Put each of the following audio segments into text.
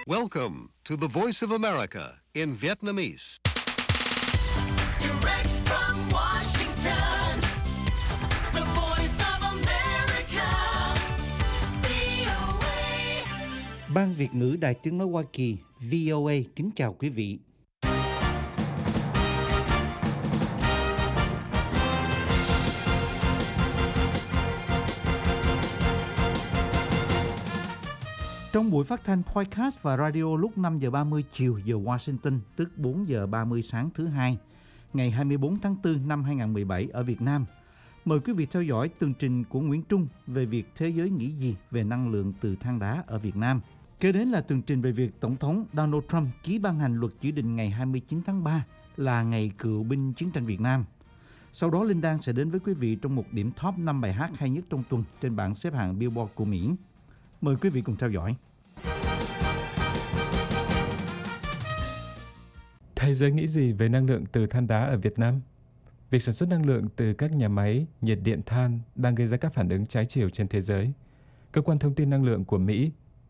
Welcome to the Voice of America in Vietnamese. Direct from Washington, the Voice of America, VOA. Ban Việt ngữ Đài Tiếng nói Hoa Kỳ VOA kính chào quý vị. Trong buổi phát thanh podcast và radio lúc 5 giờ 30 chiều giờ Washington, tức 4 giờ 30 sáng thứ Hai, ngày 24 tháng 4 năm 2017 ở Việt Nam. Mời quý vị theo dõi tường trình của Nguyễn Trung về việc thế giới nghĩ gì về năng lượng từ than đá ở Việt Nam. Kế đến là tường trình về việc Tổng thống Donald Trump ký ban hành luật chỉ định ngày 29 tháng 3 là ngày cựu binh chiến tranh Việt Nam. Sau đó Linh Đan sẽ đến với quý vị trong một điểm top 5 bài hát hay nhất trong tuần trên bảng xếp hạng Billboard của Mỹ. Mời quý vị cùng theo dõi. Thế giới nghĩ gì về năng lượng từ than đá ở Việt Nam? Việc sản xuất năng lượng từ các nhà máy nhiệt điện than đang gây ra các phản ứng trái chiều trên thế giới. Cơ quan thông tin năng lượng của Mỹ,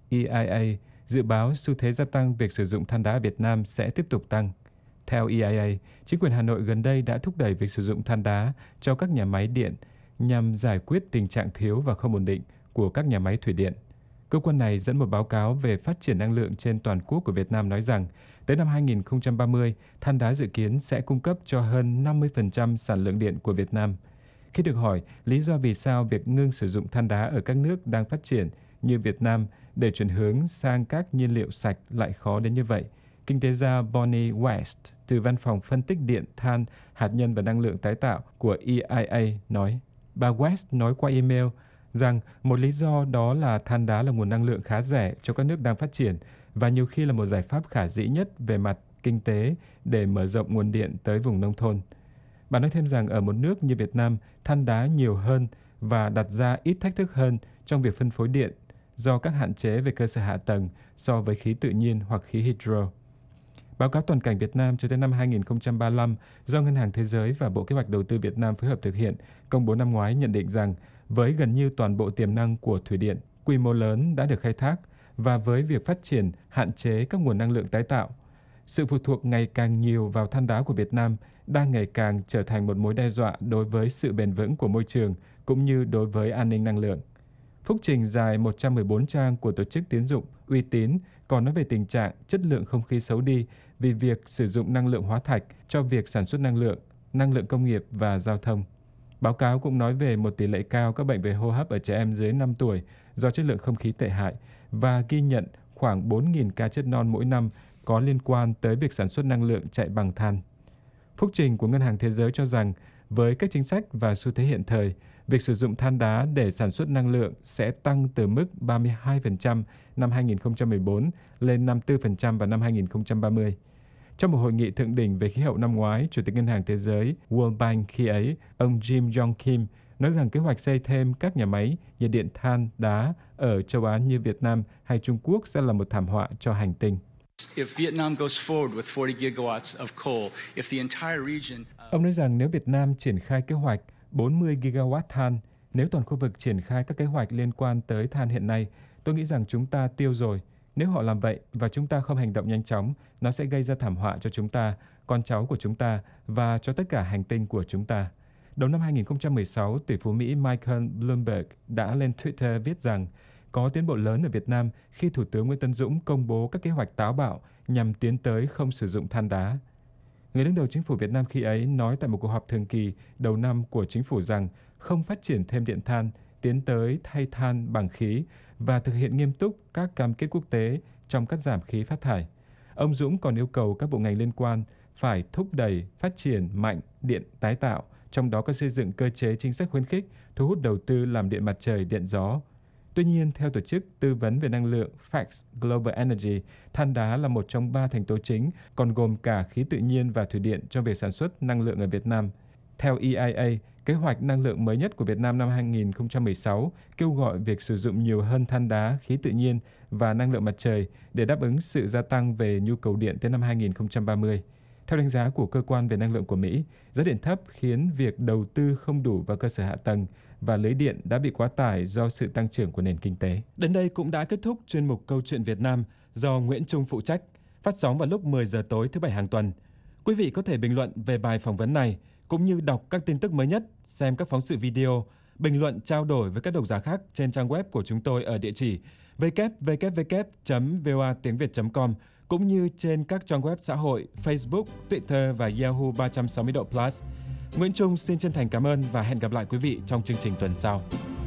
EIA, dự báo xu thế gia tăng việc sử dụng than đá ở Việt Nam sẽ tiếp tục tăng. Theo EIA, chính quyền Hà Nội gần đây đã thúc đẩy việc sử dụng than đá cho các nhà máy điện nhằm giải quyết tình trạng thiếu và không ổn định của các nhà máy thủy điện. Cơ quan này dẫn một báo cáo về phát triển năng lượng trên toàn quốc của Việt Nam nói rằng, tới năm 2030, than đá dự kiến sẽ cung cấp cho hơn 50% sản lượng điện của Việt Nam. Khi được hỏi lý do vì sao việc ngưng sử dụng than đá ở các nước đang phát triển như Việt Nam để chuyển hướng sang các nhiên liệu sạch lại khó đến như vậy, kinh tế gia Bonnie West từ Văn phòng phân tích điện, than, hạt nhân và năng lượng tái tạo của EIA nói. Bà West nói qua email rằng một lý do đó là than đá là nguồn năng lượng khá rẻ cho các nước đang phát triển và nhiều khi là một giải pháp khả dĩ nhất về mặt kinh tế để mở rộng nguồn điện tới vùng nông thôn. Bà nói thêm rằng ở một nước như Việt Nam, than đá nhiều hơn và đặt ra ít thách thức hơn trong việc phân phối điện do các hạn chế về cơ sở hạ tầng so với khí tự nhiên hoặc khí hydro. Báo cáo toàn cảnh Việt Nam cho tới năm 2035 do Ngân hàng Thế giới và Bộ Kế hoạch Đầu tư Việt Nam phối hợp thực hiện, công bố năm ngoái nhận định rằng với gần như toàn bộ tiềm năng của thủy điện, quy mô lớn đã được khai thác và với việc phát triển hạn chế các nguồn năng lượng tái tạo, sự phụ thuộc ngày càng nhiều vào than đá của Việt Nam đang ngày càng trở thành một mối đe dọa đối với sự bền vững của môi trường cũng như đối với an ninh năng lượng. Phúc trình dài 114 trang của tổ chức tín dụng uy tín còn nói về tình trạng chất lượng không khí xấu đi vì việc sử dụng năng lượng hóa thạch cho việc sản xuất năng lượng công nghiệp và giao thông. Báo cáo cũng nói về một tỷ lệ cao các bệnh về hô hấp ở trẻ em dưới 5 tuổi do chất lượng không khí tệ hại và ghi nhận khoảng 4.000 ca chết non mỗi năm có liên quan tới việc sản xuất năng lượng chạy bằng than. Phúc trình của Ngân hàng Thế giới cho rằng với các chính sách và xu thế hiện thời, việc sử dụng than đá để sản xuất năng lượng sẽ tăng từ mức 32% năm 2014 lên 54% vào năm 2030. Trong một hội nghị thượng đỉnh về khí hậu năm ngoái, Chủ tịch Ngân hàng Thế giới World Bank khi ấy, ông Jim Yong Kim, nói rằng kế hoạch xây thêm các nhà máy nhiệt điện than đá ở châu Á như Việt Nam hay Trung Quốc sẽ là một thảm họa cho hành tinh. Ông nói rằng nếu Việt Nam triển khai kế hoạch 40 gigawatt than, nếu toàn khu vực triển khai các kế hoạch liên quan tới than hiện nay, tôi nghĩ rằng chúng ta tiêu rồi. Nếu họ làm vậy và chúng ta không hành động nhanh chóng, nó sẽ gây ra thảm họa cho chúng ta, con cháu của chúng ta và cho tất cả hành tinh của chúng ta. Đầu năm 2016, tỷ phú Mỹ Michael Bloomberg đã lên Twitter viết rằng có tiến bộ lớn ở Việt Nam khi Thủ tướng Nguyễn Tấn Dũng công bố các kế hoạch táo bạo nhằm tiến tới không sử dụng than đá. Người đứng đầu chính phủ Việt Nam khi ấy nói tại một cuộc họp thường kỳ đầu năm của chính phủ rằng không phát triển thêm điện than, tiến tới thay than bằng khí và thực hiện nghiêm túc các cam kết quốc tế trong cắt giảm khí phát thải. Ông Dũng còn yêu cầu các bộ ngành liên quan phải thúc đẩy phát triển mạnh điện tái tạo, trong đó có xây dựng cơ chế chính sách khuyến khích, thu hút đầu tư làm điện mặt trời, điện gió. Tuy nhiên, theo tổ chức tư vấn về năng lượng Facts Global Energy, than đá là một trong 3 thành tố chính, còn gồm cả khí tự nhiên và thủy điện trong việc sản xuất năng lượng ở Việt Nam. Theo EIA, kế hoạch năng lượng mới nhất của Việt Nam năm 2016 kêu gọi việc sử dụng nhiều hơn than đá, khí tự nhiên và năng lượng mặt trời để đáp ứng sự gia tăng về nhu cầu điện tới năm 2030. Theo đánh giá của cơ quan về năng lượng của Mỹ, giá điện thấp khiến việc đầu tư không đủ vào cơ sở hạ tầng và lưới điện đã bị quá tải do sự tăng trưởng của nền kinh tế. Đến đây cũng đã kết thúc chuyên mục Câu chuyện Việt Nam. do Nguyễn Trung phụ trách, phát sóng vào lúc 10 giờ tối thứ Bảy hàng tuần. Quý vị có thể bình luận về bài phỏng vấn này, cũng như đọc các tin tức mới nhất, xem các phóng sự video, bình luận trao đổi với các độc giả khác trên trang web của chúng tôi ở địa chỉ www.voatiengviet.com, cũng như trên các trang web xã hội Facebook, Twitter và Yahoo 360 độ Plus. Nguyễn Trung xin chân thành cảm ơn và hẹn gặp lại quý vị trong chương trình tuần sau.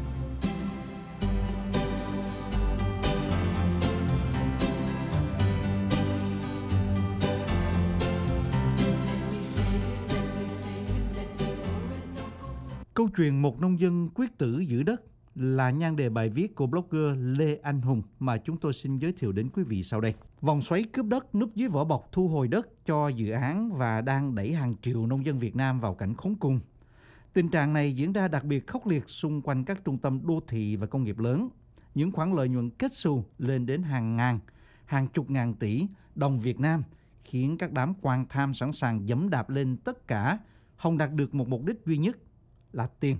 Câu chuyện một nông dân quyết tử giữ đất là nhan đề bài viết của blogger Lê Anh Hùng mà chúng tôi xin giới thiệu đến quý vị sau đây. Vòng xoáy cướp đất núp dưới vỏ bọc thu hồi đất cho dự án và đang đẩy hàng triệu nông dân Việt Nam vào cảnh khốn cùng. Tình trạng này diễn ra đặc biệt khốc liệt xung quanh các trung tâm đô thị và công nghiệp lớn. Những khoản lợi nhuận kết xù lên đến hàng chục ngàn tỷ đồng Việt Nam khiến các đám quan tham sẵn sàng giẫm đạp lên tất cả, hòng đạt được một mục đích duy nhất là tiền.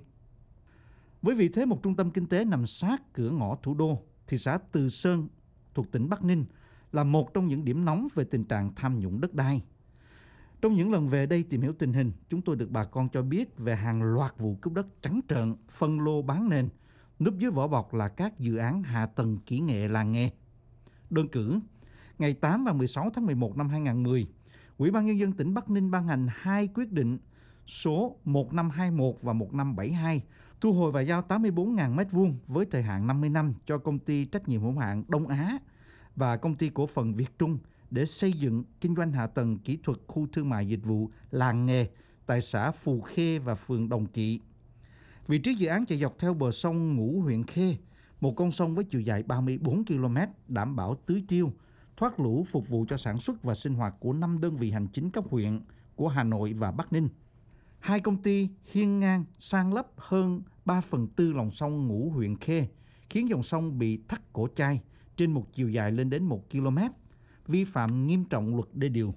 Với vị thế một trung tâm kinh tế nằm sát cửa ngõ thủ đô, thị xã Từ Sơn thuộc tỉnh Bắc Ninh là một trong những điểm nóng về tình trạng tham nhũng đất đai. Trong những lần về đây tìm hiểu tình hình, chúng tôi được bà con cho biết về hàng loạt vụ cướp đất trắng trợn, phân lô bán nền, núp dưới vỏ bọc là các dự án hạ tầng kỹ nghệ làng nghề. Đơn cử, ngày 8 và 16 tháng 11 năm 2010, Ủy ban Nhân dân tỉnh Bắc Ninh ban hành 2 quyết định số 1521 và 1572 thu hồi và giao 84.000 m2 với thời hạn 50 năm cho công ty trách nhiệm hữu hạn Đông Á và công ty cổ phần Việt Trung để xây dựng kinh doanh hạ tầng kỹ thuật khu thương mại dịch vụ làng nghề tại xã Phù Khê và phường Đồng Kỵ. Vị trí dự án chạy dọc theo bờ sông Ngũ, huyện Khê, một con sông với chiều dài 34 km, đảm bảo tưới tiêu, thoát lũ phục vụ cho sản xuất và sinh hoạt của 5 đơn vị hành chính cấp huyện của Hà Nội và Bắc Ninh. 2 công ty hiên ngang san lấp hơn 3/4 lòng sông Ngũ, huyện Khê, khiến dòng sông bị thắt cổ chai trên một chiều dài lên đến 1 km, vi phạm nghiêm trọng luật đê điều.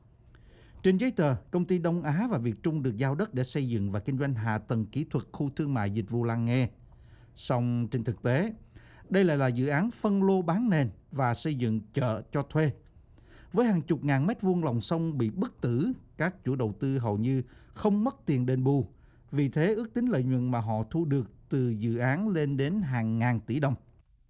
Trên giấy tờ, công ty Đông Á và Việt Trung được giao đất để xây dựng và kinh doanh hạ tầng kỹ thuật khu thương mại dịch vụ làng nghề. Song trên thực tế, đây lại là dự án phân lô bán nền và xây dựng chợ cho thuê. Với hàng chục ngàn mét vuông lòng sông bị bức tử, các chủ đầu tư hầu như không mất tiền đền bù. Vì thế ước tính lợi nhuận mà họ thu được từ dự án lên đến hàng ngàn tỷ đồng.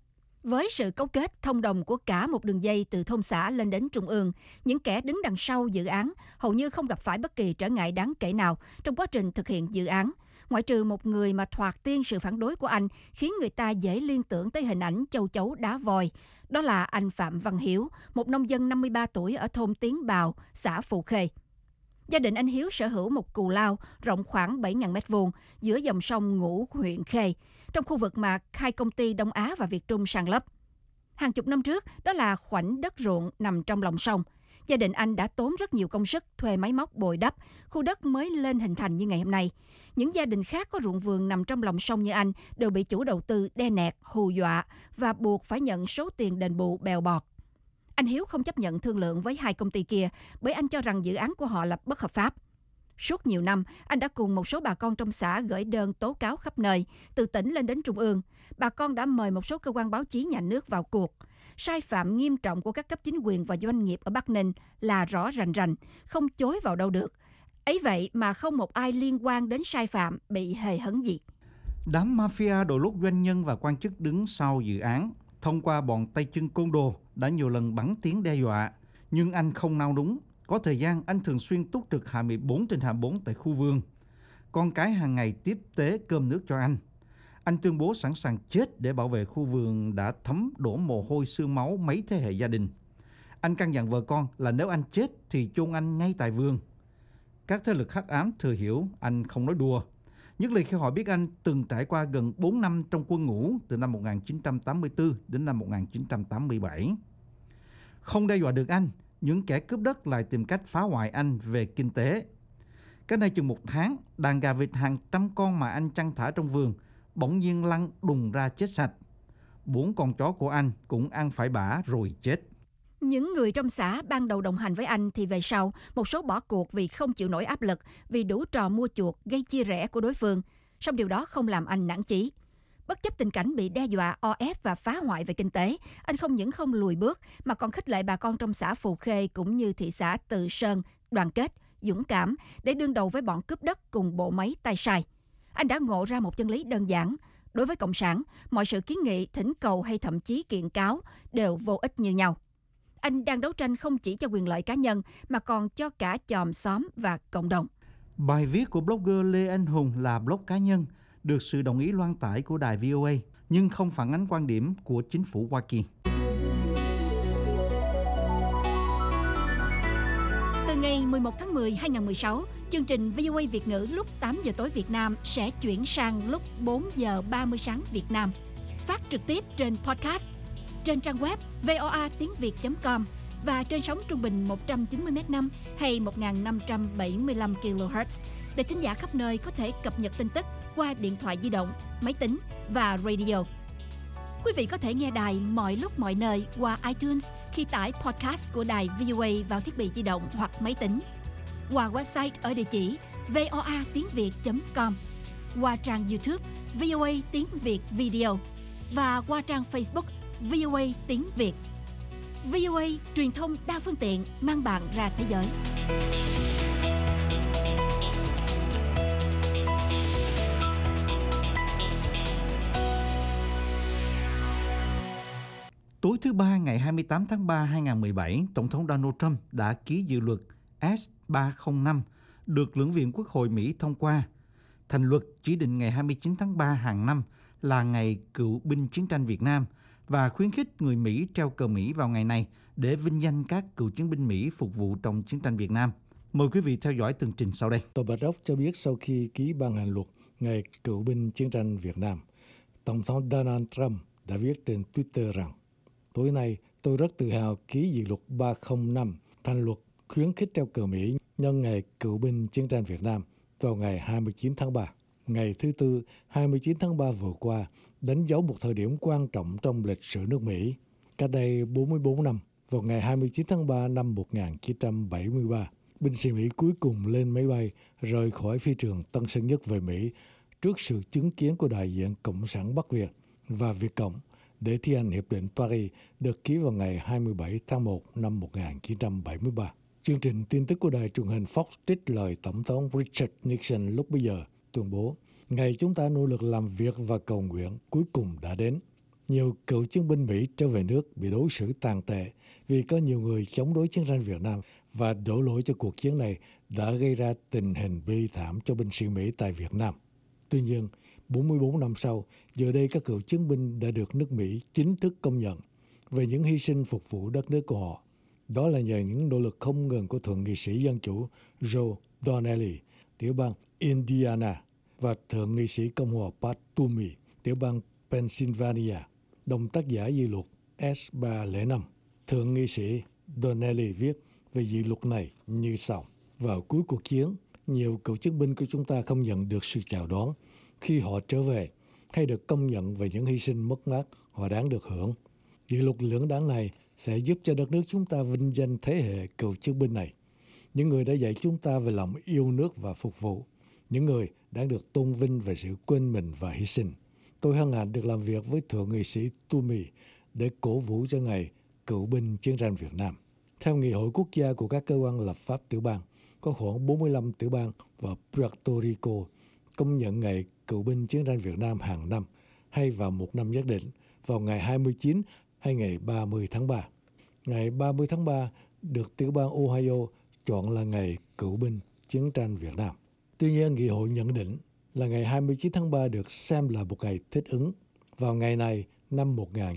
Với sự cấu kết thông đồng của cả một đường dây từ thôn xã lên đến trung ương, những kẻ đứng đằng sau dự án hầu như không gặp phải bất kỳ trở ngại đáng kể nào trong quá trình thực hiện dự án, ngoại trừ một người mà thoạt tiên sự phản đối của anh khiến người ta dễ liên tưởng tới hình ảnh châu chấu đá voi. Đó là anh Phạm Văn Hiếu, một nông dân 53 tuổi ở thôn Tiến Bào, xã Phù Khê. Gia đình anh Hiếu sở hữu một cù lao rộng khoảng 7.000 m2 giữa dòng sông Ngũ, huyện Khê, trong khu vực mà 2 công ty Đông Á và Việt Trung san lấp. Hàng chục năm trước, đó là khoảnh đất ruộng nằm trong lòng sông. Gia đình anh đã tốn rất nhiều công sức thuê máy móc bồi đắp, khu đất mới lên hình thành như ngày hôm nay. Những gia đình khác có ruộng vườn nằm trong lòng sông như anh đều bị chủ đầu tư đe nẹt, hù dọa và buộc phải nhận số tiền đền bù bèo bọt. Anh Hiếu không chấp nhận thương lượng với 2 công ty kia bởi anh cho rằng dự án của họ là bất hợp pháp. Suốt nhiều năm, anh đã cùng một số bà con trong xã gửi đơn tố cáo khắp nơi, từ tỉnh lên đến trung ương. Bà con đã mời một số cơ quan báo chí nhà nước vào cuộc. Sai phạm nghiêm trọng của các cấp chính quyền và doanh nghiệp ở Bắc Ninh là rõ rành, không chối vào đâu được. Ấy vậy mà không một ai liên quan đến sai phạm bị hề hấn gì. Đám mafia đội lốt doanh nhân và quan chức đứng sau dự án, thông qua bọn tay chân côn đồ, đã nhiều lần bắn tiếng đe dọa. Nhưng anh không nao núng. Có thời gian, anh thường xuyên túc trực 24/24 tại khu vườn. Con cái hàng ngày tiếp tế cơm nước cho anh. Anh tuyên bố sẵn sàng chết để bảo vệ khu vườn đã thấm đổ mồ hôi xương máu mấy thế hệ gia đình. Anh căn dặn vợ con là nếu anh chết thì chôn anh ngay tại vườn. Các thế lực hắc ám thừa hiểu anh không nói đùa. Nhất là khi họ biết anh từng trải qua gần 4 năm trong quân ngũ từ năm 1984 đến năm 1987. Không đe dọa được anh, những kẻ cướp đất lại tìm cách phá hoại anh về kinh tế. Cách đây chừng 1 tháng, đàn gà vịt hàng trăm con mà anh chăn thả trong vườn bỗng nhiên lăn đùng ra chết sạch. 4 con chó của anh cũng ăn phải bã rồi chết. Những người trong xã ban đầu đồng hành với anh thì về sau, một số bỏ cuộc vì không chịu nổi áp lực, vì đủ trò mua chuộc gây chia rẽ của đối phương. Song điều đó không làm anh nản chí. Bất chấp tình cảnh bị đe dọa, o ép và phá hoại về kinh tế, anh không những không lùi bước mà còn khích lệ bà con trong xã Phù Khê cũng như thị xã Từ Sơn đoàn kết, dũng cảm để đương đầu với bọn cướp đất cùng bộ máy tay sai. Anh đã ngộ ra một chân lý đơn giản: đối với Cộng sản, mọi sự kiến nghị, thỉnh cầu hay thậm chí kiện cáo đều vô ích như nhau. Anh đang đấu tranh không chỉ cho quyền lợi cá nhân mà còn cho cả chòm xóm và cộng đồng. Bài viết của blogger Lê Anh Hùng là blog cá nhân, được sự đồng ý loan tải của đài VOA, nhưng không phản ánh quan điểm của chính phủ Hoa Kỳ. Từ ngày 11 tháng 10, 2016, chương trình VOA Việt ngữ lúc 8 giờ tối Việt Nam sẽ chuyển sang lúc 4 giờ 30 sáng Việt Nam. Phát trực tiếp trên podcast, trên trang web voatínviet.com và trên sóng trung bình 190 m/s hay 1575 kHz để thính giả khắp nơi có thể cập nhật tin tức qua điện thoại di động, máy tính và radio. Quý vị có thể nghe đài mọi lúc mọi nơi qua iTunes khi tải podcast của đài VOA vào thiết bị di động hoặc máy tính, qua website ở địa chỉ voatínviet.com, qua trang YouTube VOA Tiếng Việt Video và qua trang Facebook VOA Tiếng Việt. VOA, truyền thông đa phương tiện mang bạn ra thế giới. Tối thứ Ba ngày 28 tháng 3 2017, Tổng thống Donald Trump đã ký dự luật S-305 được Lưỡng viện Quốc hội Mỹ thông qua. Thành luật chỉ định ngày 29 tháng 3 hàng năm là ngày cựu binh chiến tranh Việt Nam và khuyến khích người Mỹ treo cờ Mỹ vào ngày này để vinh danh các cựu chiến binh Mỹ phục vụ trong chiến tranh Việt Nam. Mời quý vị theo dõi tường trình sau đây. Tòa Bạch Ốc cho biết sau khi ký ban hành luật ngày cựu binh chiến tranh Việt Nam, Tổng thống Donald Trump đã viết trên Twitter rằng: tối nay tôi rất tự hào ký dự luật 305 thành luật khuyến khích treo cờ Mỹ nhân ngày cựu binh chiến tranh Việt Nam vào ngày 29 tháng 3. Ngày thứ Tư, 29 tháng 3 vừa qua, đánh dấu một thời điểm quan trọng trong lịch sử nước Mỹ. Cách đây 44 năm, vào ngày 29 tháng 3 năm 1973, binh sĩ Mỹ cuối cùng lên máy bay rời khỏi phi trường Tân Sơn Nhất về Mỹ trước sự chứng kiến của đại diện Cộng sản Bắc Việt và Việt Cộng để thi hành Hiệp định Paris được ký vào ngày 27 tháng 1 năm 1973. Chương trình tin tức của đài truyền hình Fox trích lời Tổng thống Richard Nixon lúc bấy giờ tuyên bố: ngày chúng ta nỗ lực làm việc và cầu nguyện cuối cùng đã đến. Nhiều cựu chiến binh Mỹ trở về nước bị đối xử tàn tệ vì có nhiều người chống đối chiến tranh Việt Nam và đổ lỗi cho cuộc chiến này đã gây ra tình hình bi thảm cho binh sĩ Mỹ tại Việt Nam. Tuy nhiên, 44 năm sau, giờ đây các cựu chiến binh đã được nước Mỹ chính thức công nhận về những hy sinh phục vụ đất nước của họ. Đó là nhờ những nỗ lực không ngừng của Thượng nghị sĩ Dân Chủ Joe Donnelly, tiểu bang Indiana, và Thượng nghị sĩ Cộng hòa Pat Toomey, tiểu bang Pennsylvania, đồng tác giả dự luật S-305. Thượng nghị sĩ Donnelly viết về dự luật này như sau: vào cuối cuộc chiến, nhiều cựu chiến binh của chúng ta không nhận được sự chào đón khi họ trở về hay được công nhận về những hy sinh mất mát họ đáng được hưởng. Dự luật lưỡng đảng này sẽ giúp cho đất nước chúng ta vinh danh thế hệ cựu chiến binh này, những người đã dạy chúng ta về lòng yêu nước và phục vụ, những người đang được tôn vinh về sự quên mình và hy sinh. Tôi hân hạnh được làm việc với Thượng nghị sĩ Toomey để cổ vũ cho ngày cựu binh chiến tranh Việt Nam. Theo Nghị hội Quốc gia của các cơ quan lập pháp tiểu bang, có khoảng 45 tiểu bang và Puerto Rico công nhận ngày cựu binh chiến tranh Việt Nam hàng năm hay vào một năm nhất định, vào ngày 29 hay ngày 30 tháng 3. Ngày 30 tháng 3 được tiểu bang Ohio chọn là ngày cựu binh chiến tranh Việt Nam. Tuy nhiên, Nghị hội nhận định là ngày 29 tháng 3 được xem là một ngày thích ứng. Vào ngày này, năm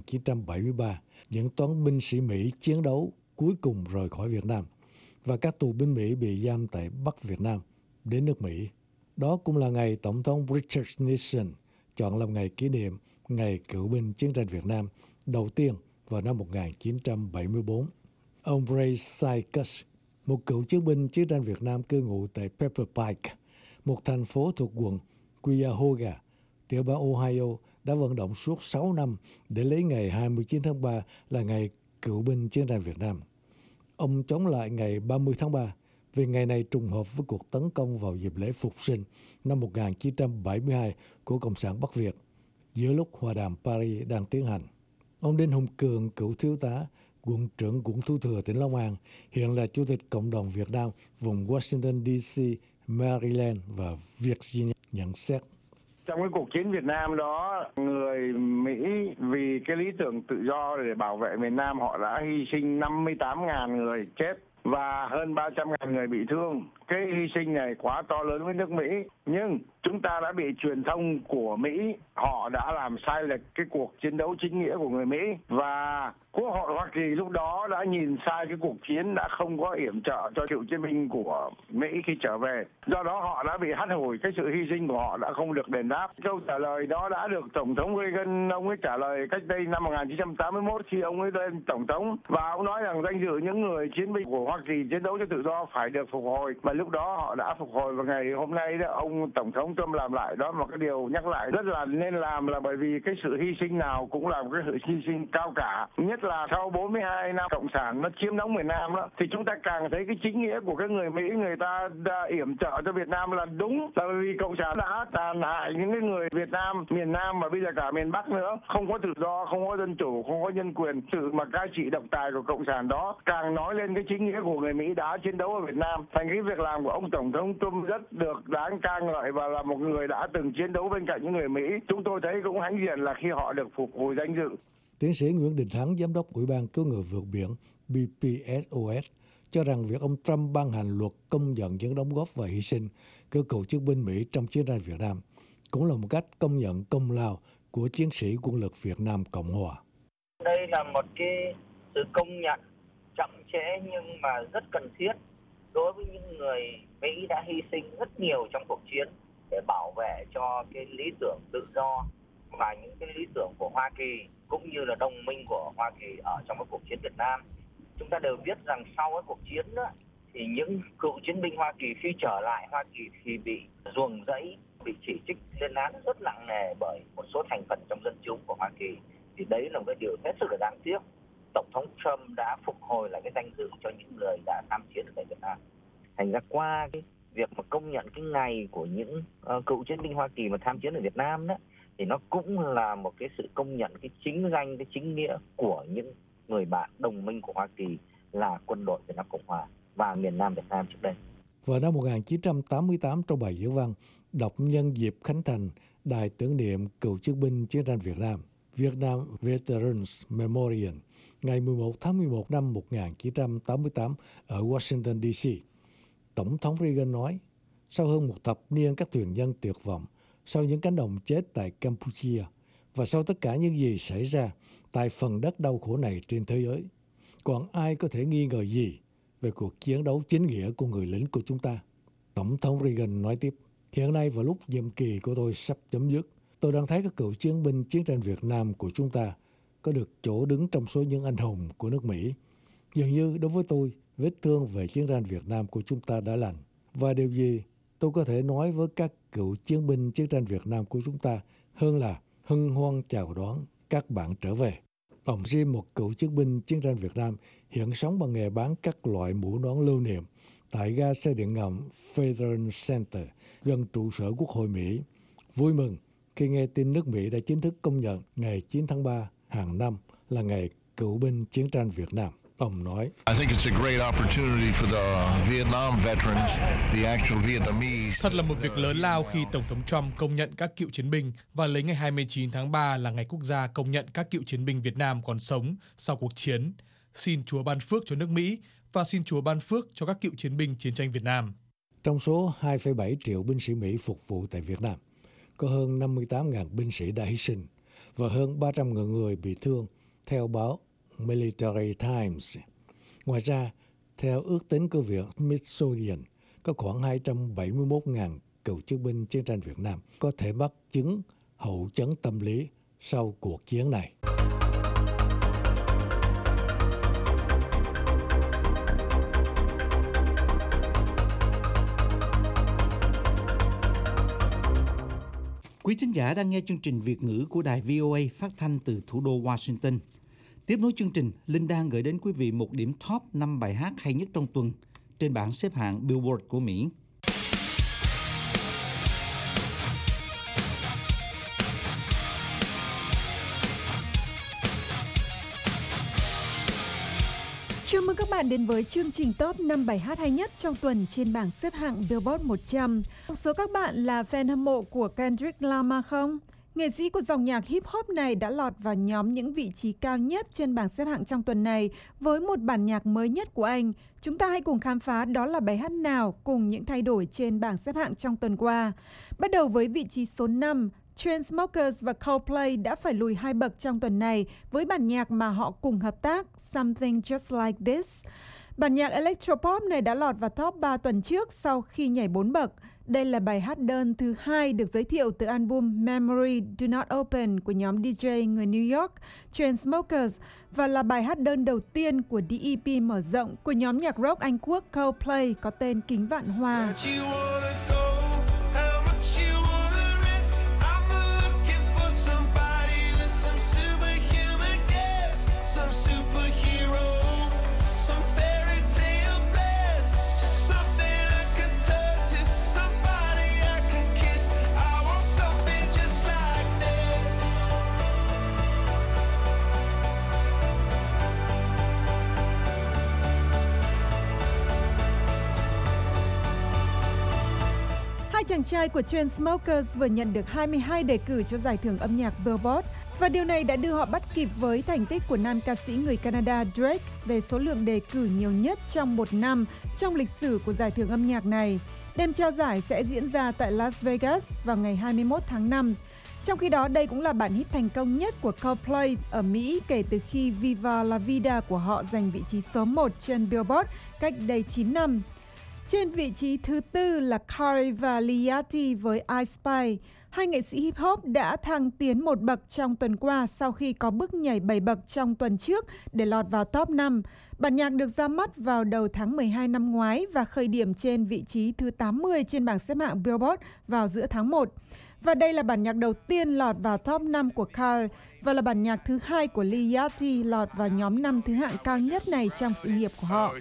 1973, những toán binh sĩ Mỹ chiến đấu cuối cùng rời khỏi Việt Nam và các tù binh Mỹ bị giam tại Bắc Việt Nam đến nước Mỹ. Đó cũng là ngày Tổng thống Richard Nixon chọn làm ngày kỷ niệm ngày cựu binh chiến tranh Việt Nam đầu tiên vào năm 1974. Ông Ray Sykes, một cựu chiến binh chiến tranh Việt Nam cư ngụ tại Pepper Pike, một thành phố thuộc quận Cuyahoga, tiểu bang Ohio, đã vận động suốt 6 năm để lấy ngày 29 tháng 3 là ngày cựu binh chiến tranh Việt Nam. Ông chống lại ngày 30 tháng 3 vì ngày này trùng hợp với cuộc tấn công vào dịp lễ Phục sinh năm 1972 của Cộng sản Bắc Việt. giữa lúc hòa đàm Paris đang tiến hành. Ông Đinh Hùng Cường, cựu thiếu tá, quận trưởng quận Thủ Thừa, tỉnh Long An, hiện là Chủ tịch Cộng đồng Việt Nam vùng Washington DC, Maryland và Virginia, nhận xét. Trong cái cuộc chiến Việt Nam đó, người Mỹ vì cái lý tưởng tự do để bảo vệ miền Nam, họ đã hy sinh 58.000 người chết và hơn 300.000 người bị thương. Cái hy sinh này quá to lớn với nước Mỹ. Nhưng chúng ta đã bị truyền thông của Mỹ, họ đã làm sai lệch cái cuộc chiến đấu chính nghĩa của người Mỹ. Và Quốc hội Hoa Kỳ lúc đó đã nhìn sai cái cuộc chiến, đã không có yểm trợ cho cựu chiến binh của Mỹ khi trở về. Do đó họ đã bị hắt hủi, cái sự hy sinh của họ đã không được đền đáp. Câu trả lời đó đã được Tổng thống Reagan, ông ấy trả lời cách đây năm 1981 khi ông ấy lên Tổng thống. Và ông nói rằng danh dự những người chiến binh của Hoa Kỳ chiến đấu cho tự do phải được phục hồi. Và lúc đó họ đã phục hồi, và ngày hôm nay đó, ông Tổng thống Trump làm lại đó một cái điều nhắc lại rất là nên làm, là bởi vì cái sự hy sinh nào cũng là một cái sự hy sinh cao cả. Nhất là sau 42 năm Cộng sản nó chiếm đóng miền Nam đó, thì chúng ta càng thấy cái chính nghĩa của cái người Mỹ, người ta đã yểm trợ cho Việt Nam là đúng, là bởi vì Cộng sản đã tàn hại những cái người Việt Nam, miền Nam và bây giờ cả miền Bắc nữa, không có tự do, không có dân chủ, không có nhân quyền. Sự mà cai trị độc tài của Cộng sản đó càng nói lên cái chính nghĩa của người Mỹ đã chiến đấu ở Việt Nam. Thành cái việc làm của ông Tổng thống Trump rất được đáng ca ngợi, và là một người đã từng chiến đấu bên cạnh những người Mỹ. Chúng tôi thấy cũng hãnh diện là khi họ được phục hồi danh dự. Tiến sĩ Nguyễn Đình Thắng, Giám đốc Ủy ban Cứu người vượt biển BPSOS, cho rằng việc ông Trump ban hành luật công nhận những đóng góp và hy sinh của cựu chiến binh Mỹ trong chiến tranh Việt Nam cũng là một cách công nhận công lao của chiến sĩ quân lực Việt Nam Cộng Hòa. Đây là một cái sự công nhận chậm trễ nhưng mà rất cần thiết đối với những người Mỹ đã hy sinh rất nhiều trong cuộc chiến để bảo vệ cho cái lý tưởng tự do và những cái lý tưởng của Hoa Kỳ cũng như là đồng minh của Hoa Kỳ ở trong cái cuộc chiến Việt Nam. Chúng ta đều biết rằng sau cái cuộc chiến đó, thì những cựu chiến binh Hoa Kỳ khi trở lại Hoa Kỳ thì bị ruồng rẫy, bị chỉ trích lên án rất nặng nề bởi một số thành phần trong dân chúng của Hoa Kỳ. Thì đấy là một cái điều hết sức là đáng tiếc. Tổng thống Trump đã phục hồi lại cái danh dự cho những người đã tham chiến ở Việt Nam. Thành ra qua cái việc mà công nhận cái ngày của những cựu chiến binh Hoa Kỳ mà tham chiến ở Việt Nam đó, thì nó cũng là một cái sự công nhận cái chính danh, cái chính nghĩa của những người bạn đồng minh của Hoa Kỳ là quân đội Việt Nam Cộng Hòa và miền Nam Việt Nam trước đây. Vào năm 1988, trong bài diễn văn đọc nhân dịp khánh thành Đài tưởng niệm cựu chiến binh chiến tranh Việt Nam, Vietnam Veterans Memorial, ngày 11 tháng 11 năm 1988 ở Washington DC, Tổng thống Reagan nói, sau hơn một thập niên các thuyền nhân tuyệt vọng, sau những cánh đồng chết tại Campuchia và sau tất cả những gì xảy ra tại phần đất đau khổ này trên thế giới, còn ai có thể nghi ngờ gì về cuộc chiến đấu chính nghĩa của người lính của chúng ta? Tổng thống Reagan nói tiếp, hiện nay vào lúc nhiệm kỳ của tôi sắp chấm dứt, tôi đang thấy các cựu chiến binh chiến tranh Việt Nam của chúng ta có được chỗ đứng trong số những anh hùng của nước Mỹ. Dường như đối với tôi, vết thương về chiến tranh Việt Nam của chúng ta đã lành. Và điều gì tôi có thể nói với các cựu chiến binh chiến tranh Việt Nam của chúng ta hơn là hân hoan chào đón các bạn trở về. Ông Jim, một cựu chiến binh chiến tranh Việt Nam, hiện sống bằng nghề bán các loại mũ nón lưu niệm tại ga xe điện ngầm Federal Center gần trụ sở Quốc hội Mỹ, vui mừng khi nghe tin nước Mỹ đã chính thức công nhận ngày 9 tháng 3 hàng năm là ngày cựu binh chiến tranh Việt Nam. Ông nói, thật là một việc lớn lao khi Tổng thống Trump công nhận các cựu chiến binh và lấy ngày 29 tháng 3 là ngày quốc gia công nhận các cựu chiến binh Việt Nam còn sống sau cuộc chiến. Xin Chúa ban phước cho nước Mỹ và xin Chúa ban phước cho các cựu chiến binh chiến tranh Việt Nam. Trong số 2,7 triệu binh sĩ Mỹ phục vụ tại Việt Nam, có hơn 58.000 binh sĩ đã hy sinh và hơn 300.000 người bị thương, theo báo Military Times. Ngoài ra, theo ước tính của Viện Smithsonian, có khoảng 271.000 cựu chiến binh chiến tranh Việt Nam có thể mắc chứng hậu chấn tâm lý sau cuộc chiến này. Quý thính giả đang nghe chương trình Việt ngữ của đài VOA phát thanh từ thủ đô Washington. Tiếp nối chương trình, Linh đang gửi đến quý vị một điểm top 5 bài hát hay nhất trong tuần trên bảng xếp hạng Billboard của Mỹ. Chào mừng các bạn đến với chương trình top 5 bài hát hay nhất trong tuần trên bảng xếp hạng Billboard 100. Một số các bạn là fan hâm mộ của Kendrick Lamar không? Nghệ sĩ của dòng nhạc hip hop này đã lọt vào nhóm những vị trí cao nhất trên bảng xếp hạng trong tuần này với một bản nhạc mới nhất của anh. Chúng ta hãy cùng khám phá đó là bài hát nào cùng những thay đổi trên bảng xếp hạng trong tuần qua. Bắt đầu với vị trí số 5. Chainsmokers và Coldplay đã phải lùi 2 bậc trong tuần này với bản nhạc mà họ cùng hợp tác, Something Just Like This. Bản nhạc electropop này đã lọt vào top 3 tuần trước sau khi nhảy 4 bậc. Đây là bài hát đơn thứ 2 được giới thiệu từ album Memory Do Not Open của nhóm DJ người New York Chainsmokers và là bài hát đơn đầu tiên của DEP mở rộng của nhóm nhạc rock Anh Quốc Coldplay có tên Kính Vạn Hoa. Hai chàng trai của Chainsmokers vừa nhận được 22 đề cử cho giải thưởng âm nhạc Billboard và điều này đã đưa họ bắt kịp với thành tích của nam ca sĩ người Canada Drake về số lượng đề cử nhiều nhất trong một năm trong lịch sử của giải thưởng âm nhạc này. Đêm trao giải sẽ diễn ra tại Las Vegas vào ngày 21 tháng 5. Trong khi đó, đây cũng là bản hit thành công nhất của Coldplay ở Mỹ kể từ khi Viva La Vida của họ giành vị trí số 1 trên Billboard cách đây 9 năm. Trên vị trí thứ tư là Cardi và Lil Yachty với I Spy. Hai nghệ sĩ hip hop đã thăng tiến một bậc trong tuần qua sau khi có bước nhảy 7 bậc trong tuần trước để lọt vào top 5. Bản nhạc được ra mắt vào đầu tháng 12 năm ngoái và khởi điểm trên vị trí thứ 80 trên bảng xếp hạng Billboard vào giữa tháng 1. Và đây là bản nhạc đầu tiên lọt vào top 5 của Cardi và là bản nhạc thứ 2 của Lil Yachty lọt vào nhóm 5 thứ hạng cao nhất này trong sự nghiệp của họ.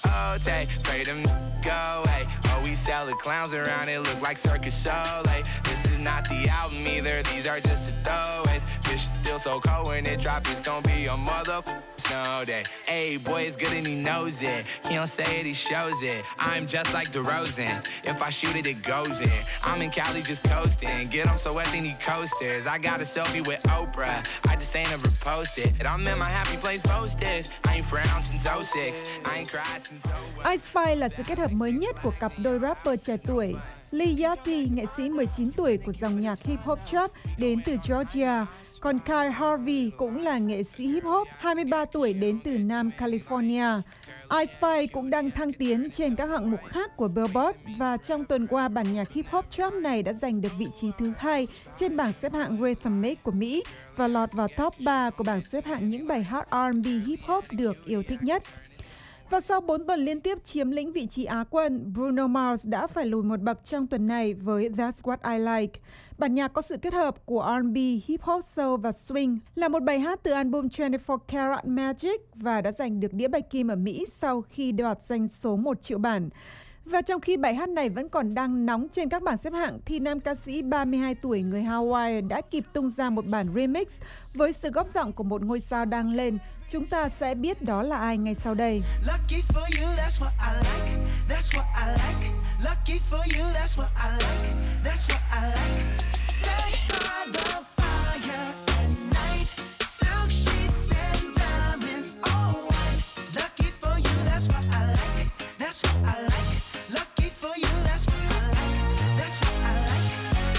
Still so cold when it drop, it's gonna be a mother snow day. Hey, boy, it's good and he knows it. He don't say it, he shows it. I'm just like DeRozan. If I shoot it, it goes in. I'm in Cali just coasting. Get him so wet, then he coasters. I got a selfie with Oprah. I just ain't ever posted. I'm in my happy place posted. I ain't frowned since 06. I ain't cried since 01. I Spy là sự kết hợp mới nhất của cặp đôi rapper trẻ tuổi. Lil Yachty, nghệ sĩ 19 tuổi của dòng nhạc hip hop trap đến từ Georgia. Còn Kyle Harvey cũng là nghệ sĩ hip hop 23 tuổi đến từ Nam California. I Spy cũng đang thăng tiến trên các hạng mục khác của Billboard và trong tuần qua bản nhạc hip hop trap này đã giành được vị trí thứ 2 trên bảng xếp hạng Rhythmic của Mỹ và lọt vào top 3 của bảng xếp hạng những bài hát R&B hip hop được yêu thích nhất. Và sau 4 tuần liên tiếp chiếm lĩnh vị trí Á quân, Bruno Mars đã phải lùi một bậc trong tuần này với That's What I Like. Bản nhạc có sự kết hợp của R&B, hip hop, soul và swing, là một bài hát từ album 24 Karat Magic và đã giành được đĩa bạch kim ở Mỹ sau khi đoạt doanh số 1 triệu bản. Và trong khi bài hát này vẫn còn đang nóng trên các bảng xếp hạng thì nam ca sĩ 32 tuổi người Hawaii đã kịp tung ra một bản remix với sự góp giọng của một ngôi sao đang lên. Chúng ta sẽ biết đó là ai ngay sau đây. Lucky for you, that's what I like. That's what I like. Lucky for you, that's what I like. That's what I like. Sex by the fire at night. Silk sheets and diamonds, all white. Lucky for you, that's what I like. That's what I like. Lucky for you, that's what I like. That's what I like.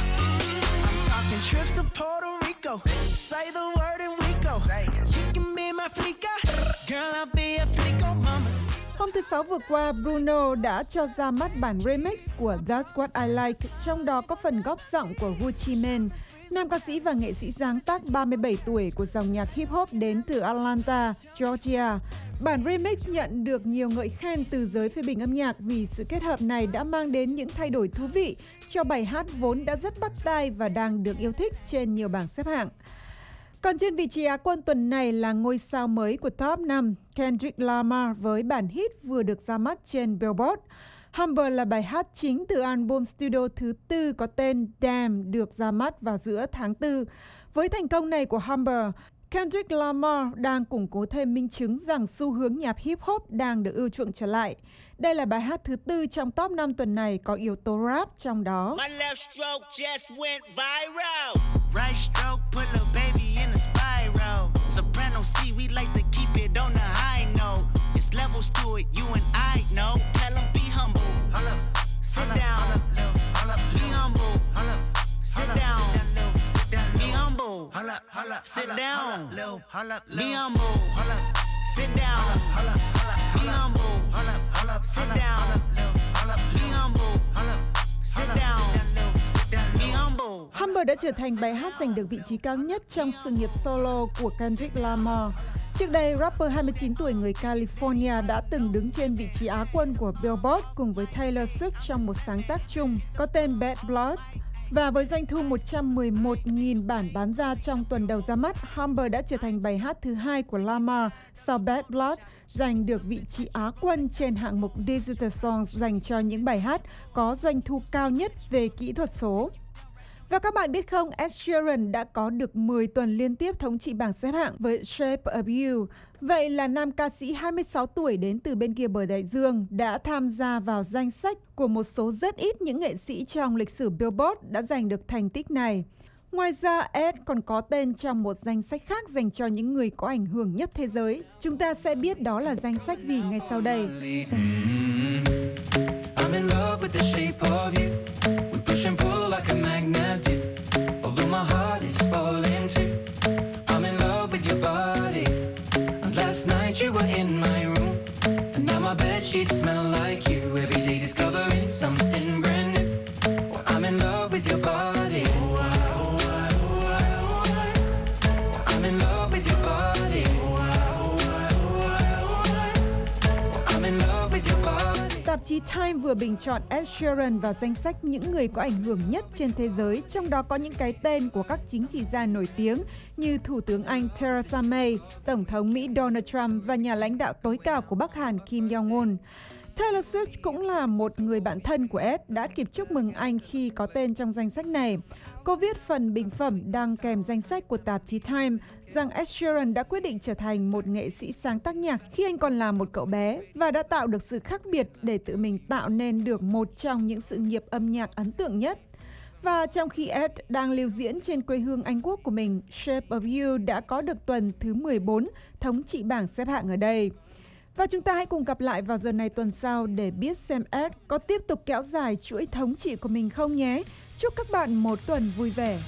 I'm talking trips to Puerto Rico. Say the word and we go. You can be my flica. Girl, I'll be a flico mama. Hôm thứ Sáu vừa qua, Bruno đã cho ra mắt bản remix của That's What I Like, trong đó có phần góp giọng của Gucci Mane. Nam ca sĩ và nghệ sĩ sáng tác 37 tuổi của dòng nhạc hip hop đến từ Atlanta, Georgia. Bản remix nhận được nhiều ngợi khen từ giới phê bình âm nhạc vì sự kết hợp này đã mang đến những thay đổi thú vị cho bài hát vốn đã rất bắt tai và đang được yêu thích trên nhiều bảng xếp hạng. Còn trên vị trí Á quân tuần này là ngôi sao mới của top 5, Kendrick Lamar với bản hit vừa được ra mắt trên Billboard. Humber là bài hát chính từ album studio thứ 4 có tên Damn được ra mắt vào giữa tháng 4. Với thành công này của Humber, Kendrick Lamar đang củng cố thêm minh chứng rằng xu hướng nhạc hip hop đang được ưa chuộng trở lại. Đây là bài hát thứ 4 trong top 5 tuần này có yếu tố rap trong đó. My left stroke just went viral. Right stroke put a baby in a spiral. Soprano C, we like to keep it on the high note. It's levels to it, you and I know. Tell them be humble. Hold up. Sit down. Be humble. Sit down. Be humble. Sit down. Be humble. Sit down. Be humble. Sit down. Be humble. Sit down. Be humble. Humble đã trở thành bài hát giành được vị trí cao nhất trong sự nghiệp solo của Kendrick Lamar. Trước đây, rapper 29 tuổi người California đã từng đứng trên vị trí Á quân của Billboard cùng với Taylor Swift trong một sáng tác chung có tên Bad Blood. Và với doanh thu 111.000 bản bán ra trong tuần đầu ra mắt, Humble đã trở thành bài hát thứ 2 của Lamar sau Bad Blood, giành được vị trí Á quân trên hạng mục Digital Songs dành cho những bài hát có doanh thu cao nhất về kỹ thuật số. Và các bạn biết không, Ed Sheeran đã có được 10 tuần liên tiếp thống trị bảng xếp hạng với Shape of You. Vậy là nam ca sĩ 26 tuổi đến từ bên kia bờ đại dương đã tham gia vào danh sách của một số rất ít những nghệ sĩ trong lịch sử Billboard đã giành được thành tích này. Ngoài ra, Ed còn có tên trong một danh sách khác dành cho những người có ảnh hưởng nhất thế giới. Chúng ta sẽ biết đó là danh sách gì ngay sau đây. I'm in love with the shape of you. We push and pull like a magnet do. Although my heart is falling too. I'm in love with your body. And last night you were in my room. And now my bedsheets smell like you. Every day discovering something brand new. Well, I'm in love with your body. I'm in love with your body. I'm in love with your body. Tạp chí Time vừa bình chọn Ed Sheeran vào danh sách những người có ảnh hưởng nhất trên thế giới, trong đó có những cái tên của các chính trị gia nổi tiếng như Thủ tướng Anh Theresa May, Tổng thống Mỹ Donald Trump và nhà lãnh đạo tối cao của Bắc Hàn Kim Jong-un. Taylor Swift cũng là một người bạn thân của Ed, đã kịp chúc mừng anh khi có tên trong danh sách này. Cô viết phần bình phẩm đăng kèm danh sách của tạp chí Time rằng Ed Sheeran đã quyết định trở thành một nghệ sĩ sáng tác nhạc khi anh còn là một cậu bé và đã tạo được sự khác biệt để tự mình tạo nên được một trong những sự nghiệp âm nhạc ấn tượng nhất. Và trong khi Ed đang lưu diễn trên quê hương Anh Quốc của mình, Shape of You đã có được tuần thứ 14 thống trị bảng xếp hạng ở đây. Và chúng ta hãy cùng gặp lại vào giờ này tuần sau để biết xem Ed có tiếp tục kéo dài chuỗi thống trị của mình không nhé. Chúc các bạn một tuần vui vẻ.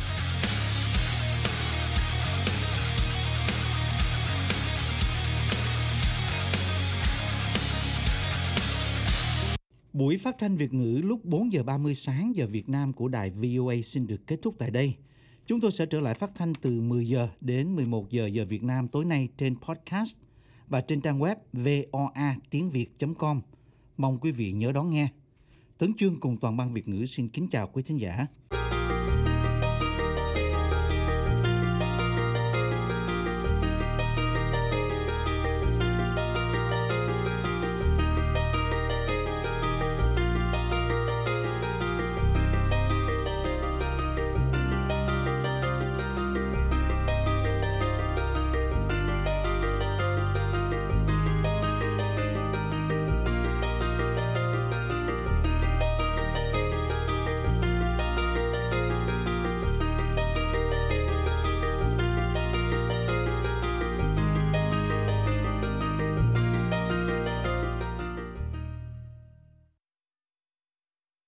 Buổi phát thanh Việt ngữ lúc 4 giờ 30 sáng giờ Việt Nam của đài VOA xin được kết thúc tại đây. Chúng tôi sẽ trở lại phát thanh từ 10 giờ đến 11 giờ giờ Việt Nam tối nay trên podcast và trên trang web voatiengviet.com. Mong quý vị nhớ đón nghe. Tấn Chương cùng toàn ban Việt ngữ xin kính chào quý thính giả.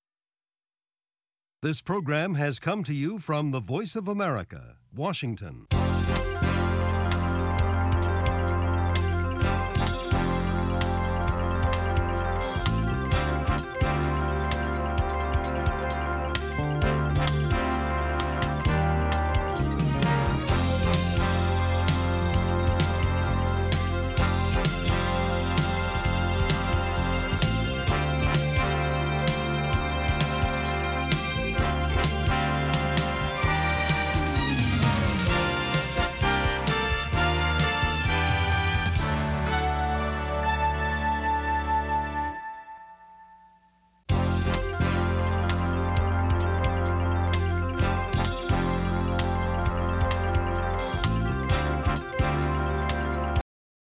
This program has come to you from the Voice of America, Washington.